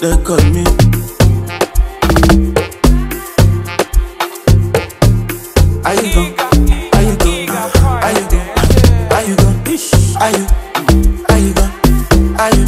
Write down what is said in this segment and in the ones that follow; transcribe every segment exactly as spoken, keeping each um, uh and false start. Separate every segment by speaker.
Speaker 1: they call me. Are you gone? Are you gone? Are you gone? Are you gone? Are you? Are you gone? Are you?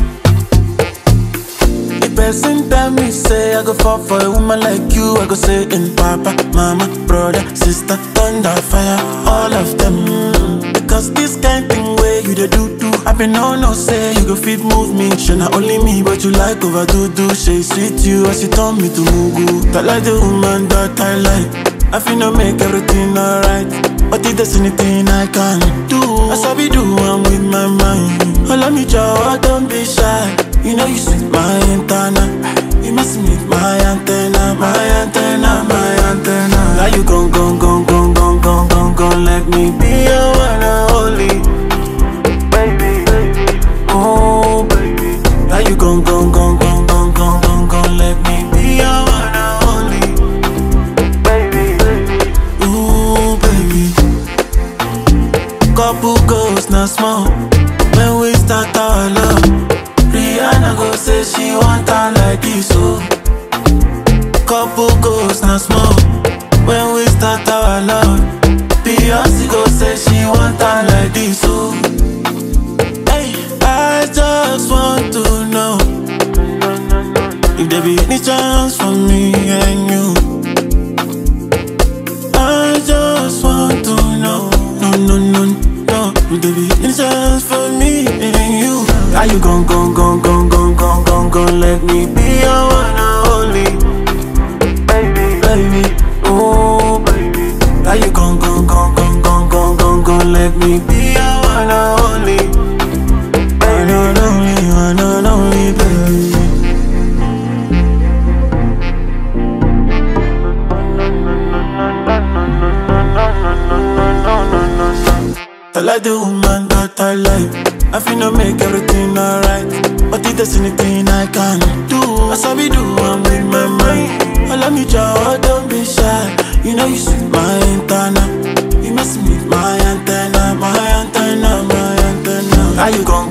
Speaker 1: The person tell me say I go fall for a woman like you. I go say in papa, mama, brother, sister, thunder, fire, all of them. Because this kind thing where you the do do. I been no no say you go fit move me. She not only me but you like overdo do. She sweet you as she turn me to mugu. That like the woman that I like. I feel no make everything alright. But if there's anything I can do, I sabi do I'm with my mind. Oh let me jaw, don't be shy. You know you sweet my antenna. You must meet my antenna, my antenna, my antenna. Now you gon' gon' gon' gon' gon' gon' gon' gon' let me be your one and only. Baby, baby, oh baby. Now you gon' gon' gon' gon' gon' gon' gon' gon' let me be your one and only. Baby, baby, ooh baby. Couple goals not small. When we start our love, Rihanna go say she want her like this, oh. Couple goals not small. When we start our love, Beyonce go say she want her like this, oh. Hey, I just want to know if there be any chance for me and you. I just want to know, no, no, no, no, if there be any chance for me and you. Are you gon' gon' gon' gon' gon' gon' gon' gon' let me be your one and only? Baby, baby, oh baby. Are you gon' gon' gon' gon' gon' gon' gon' gon' let me be your one and only? One and only, one and only, baby. I like the woman that I like. I feel no make everything alright. But if there's anything I can do, I sabi do I'm with my mind. Oh let me jaw, don't be shy. You know you sweet my antenna. You must meet my antenna, my antenna, my antenna. Are you gon'